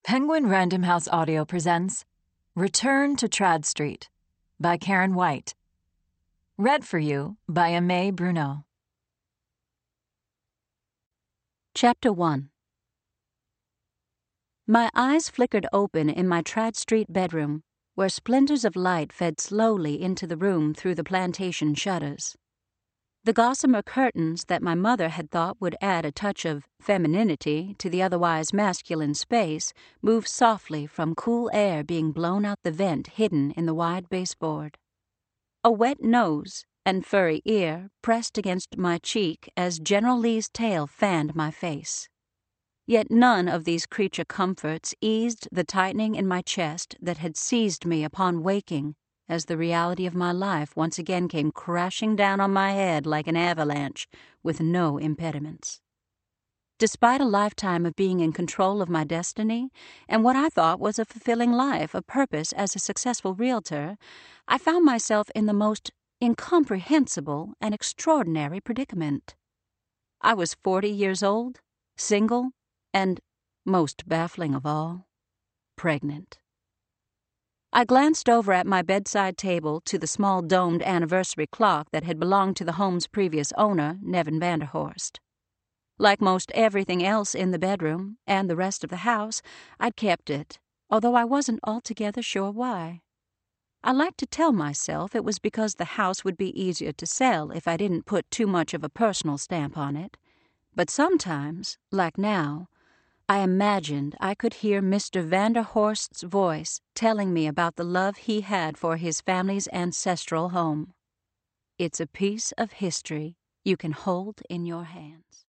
Penguin Random House Audio presents Return to Trad Street by Karen White. Read for you by Aimee Bruno. Chapter 1. My eyes flickered open in my Trad Street bedroom, where splinters of light fed slowly into the room through the plantation shutters. The gossamer curtains that my mother had thought would add a touch of femininity to the otherwise masculine space moved softly from cool air being blown out the vent hidden in the wide baseboard. A wet nose and furry ear pressed against my cheek as General Lee's tail fanned my face. Yet none of these creature comforts eased the tightening in my chest that had seized me upon waking, as the reality of my life once again came crashing down on my head like an avalanche, with no impediments. Despite a lifetime of being in control of my destiny, and what I thought was a fulfilling life, a purpose as a successful realtor, I found myself in the most incomprehensible and extraordinary predicament. I was 40 years old, single, and, most baffling of all, pregnant. I glanced over at my bedside table to the small domed anniversary clock that had belonged to the home's previous owner, Nevin Vanderhorst. Like most everything else in the bedroom and the rest of the house, I'd kept it, although I wasn't altogether sure why. I liked to tell myself it was because the house would be easier to sell if I didn't put too much of a personal stamp on it. But sometimes, like now, I imagined I could hear Mr. Vanderhorst's voice telling me about the love he had for his family's ancestral home. It's a piece of history you can hold in your hands.